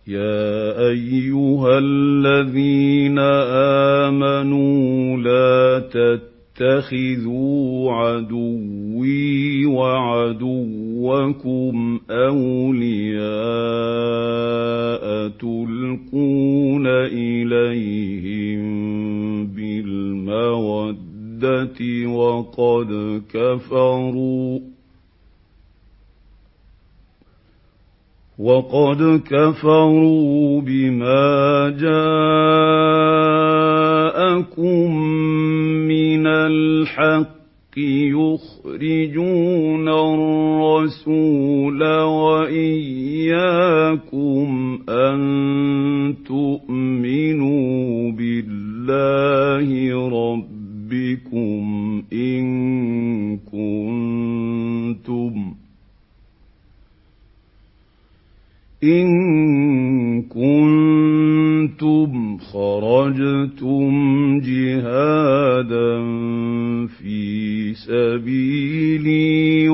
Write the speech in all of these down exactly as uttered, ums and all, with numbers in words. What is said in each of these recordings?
يَا أَيُّهَا الَّذِينَ آمَنُوا لَا تَتَّخِذُوا عَدُوِّي وَعَدُوَّكُمْ أَوْلِيَاءَ تُلْقُونَ إِلَيْهِم بِالْمَوَدَّةِ وَقَدْ كَفَرُوا وَقَدْ كَفَرُوا بِمَا جَاءَكُم مِّنَ الْحَقِّ يُخْرِجُونَ الرَّسُولَ وَإِيَّاكُمْ أَن تُؤْمِنُوا بِاللَّهِ رَبِّكُمْ إِن كُنتُمْ إِن كُنتُمْ خَرَجْتُمْ جِهَادًا فِي سَبِيلِي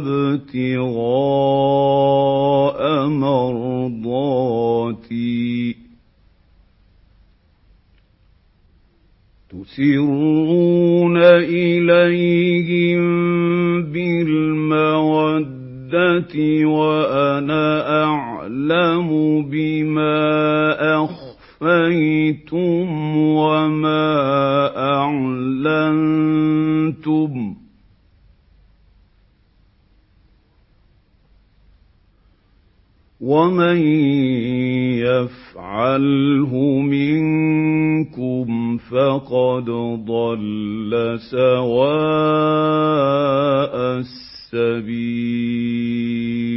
وَابْتِغَاءَ مَرْضَاتِي تُسِرُّونَ إِلَيْهِم بِالْمَوَدَّةِ وَأَنَا أَعْلَمُ بِمَا أَخْفَيْتُمْ وَمَا أَعْلَنتُمْ وَمَن يَفْعَلْهُ مِنكُمْ فَقَدْ ضَلَّ سَوَاءَ السَّبِيلِ